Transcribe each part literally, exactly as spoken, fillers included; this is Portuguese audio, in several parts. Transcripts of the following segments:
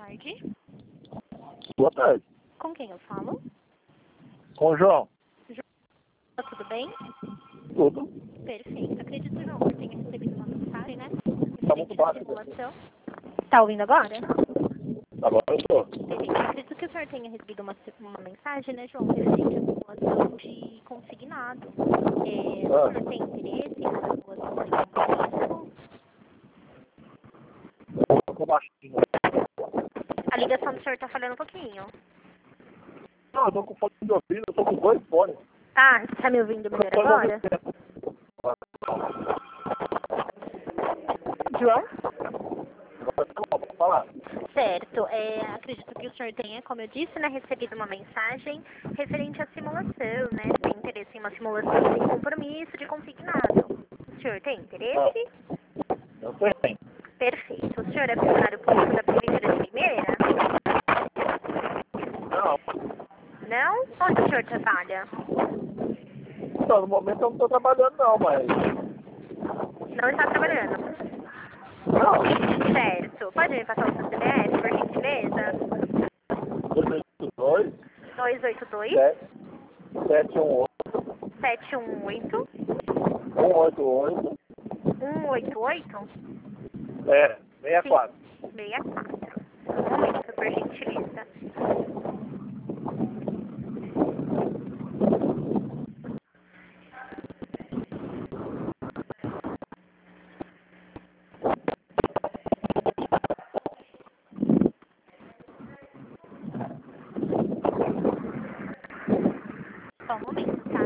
tarde. Boa tarde. Com quem eu falo? Com o João. João, tudo bem? Tudo. Perfeito. Acredito, João, que eu tenha recebido uma mensagem, né? Tá muito baixo. Simulação. Tá ouvindo agora? Agora eu tô. Perfeito. Acredito que o senhor tenha recebido uma, uma mensagem, né, João, referente à simulação de consignado. É, o Ah. senhor tem interesse na simulação de consignado? Ficou baixinho. A ligação do senhor tá falhando um pouquinho. Não, eu tô com fone de ouvido, eu tô com dois fones. Ah, tá me ouvindo melhor Tô agora? João? Agora tá bom, vou falar. Certo. É, acredito que o senhor tenha, como eu disse, né, recebido uma mensagem referente à simulação, né? Tem interesse em uma simulação sem compromisso de consignado. O senhor tem interesse? Eu tenho. Perfeito. O senhor é funcionário público da Prefeitura de Limeira? Não. Não? Onde o senhor trabalha? Então, no momento eu não tô trabalhando não, mas... Não está trabalhando. Não. Certo. Pode me passar o seu C P F, por gentileza? dois dois oito dois, sete um oito sete um oito, um oito oito um oito oito, é, sessenta e quatro. seis quatro. Um momento, por gentileza. Só um momento, tá?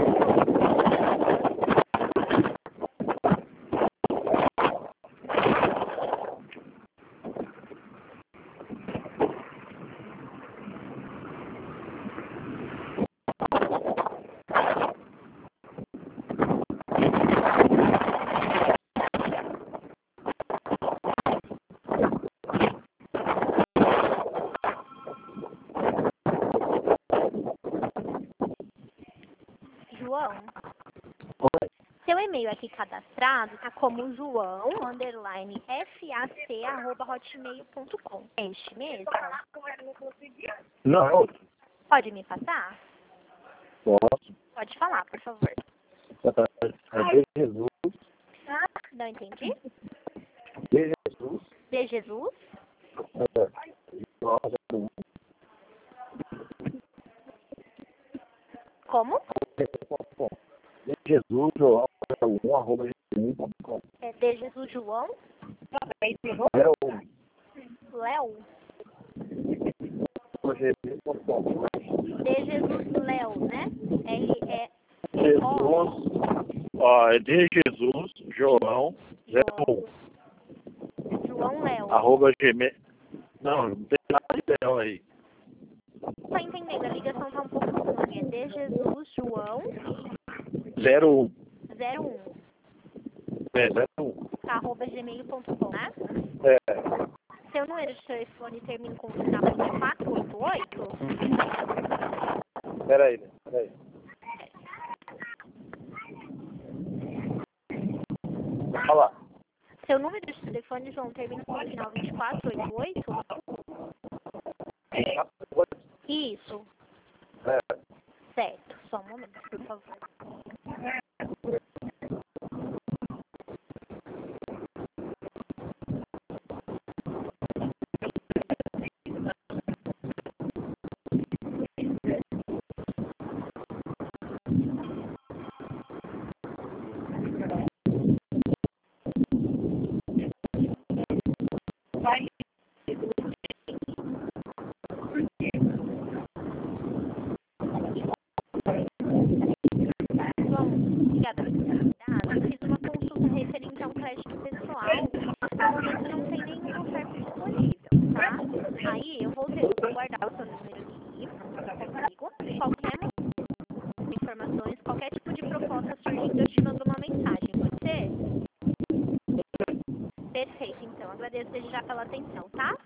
João, seu e-mail aqui cadastrado tá como joão, underline, fac, arroba hotmail ponto com. É este mesmo? Não, é outro. Pode me passar? Posso. Pode falar, por favor. É de Jesus. Não entendi? De Jesus. De Jesus? É. Como? De Jesus, João, um, arroba gmail ponto com. É de Jesus João? zero um. Léo? arroba gmail ponto com. De Jesus Léo, né? L E Jesus, ó, é de Jesus, João, zero um. João Léo. Arroba gmail. Não, não tem nada de Léo aí. Tá entendendo? A ligação tá um pouco ruim. É de Jesus João zero um. zero um. É, zero um. Arroba gmail ponto com, né? É. Seu número de telefone termina com o final vinte e quatro oitenta e oito? Peraí, né? Peraí. Olha lá. Seu número de telefone, João, termina com o final vinte e quatro oitenta e oito? Isso. É. Certo. Só um momento, por favor. João, obrigada por ter me dado. Eu fiz uma consulta referente a um crédito pessoal. No momento não tem nenhuma oferta disponível, tá? Aí eu vou, ter, eu vou guardar o seu número aqui comigo. Qualquer informações, qualquer tipo de proposta surgindo, eu te mando uma mensagem, pode ser? Perfeito, então. Agradeço desde já pela atenção, tá?